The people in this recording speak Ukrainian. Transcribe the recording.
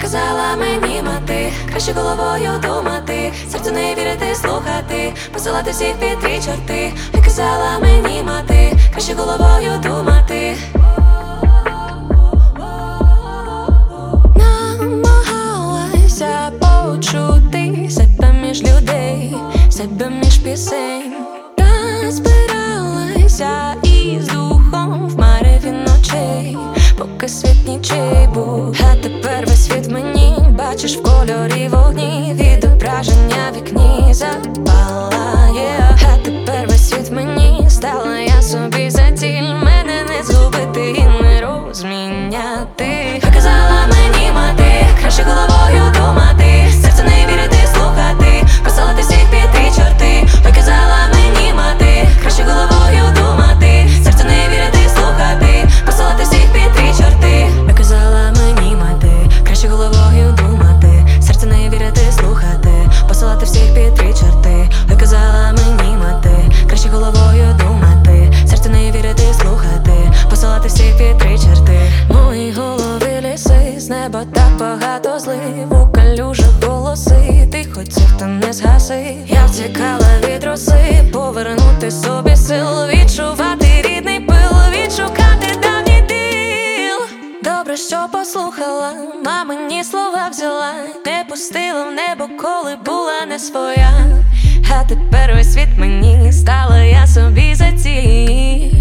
казала мені мати, краще головою думати, серцю не вірити, слухати, посилати всіх під твій чорти. І казала мені мати, краще головою думати. Намагалася почути себе між людей, себе між пісень. Розбиралася із духом в мареві ночей, поки світ нічий був. А тепер весь світ мені бачиш в кольорі вогні, відображення в вікні запалає. А тепер весь світ мені стала я собі за ціль, мене не згубити і не розміняти. А казала мені мати, краще головою думати, серцю не вірити, слухати, посилати всіх під твій чорти. Ой, казала мені мати, краще головою думати, серцю не вірити, слухати, посилати всіх під твій чорти. Ой, казала мені мати, краще головою думати, серцю не вірити, слухати, посилати всіх під твій чорти. Ой, казала мені мати, краще головою думати, серцю не вірити, слухати, посилати всіх під твій чорти. В моїй голові ліси, з неба так багато злив, у калюжах голоси, ти хоч цих та не згаси. Я втікала від роси, повернути собі сил, відчувати рідний пил, відшукати давній діл. Добре, що послухала, мамині слова взяла, не пустила в небо, коли була не своя. А тепер весь світ мені стала я собі за ціль.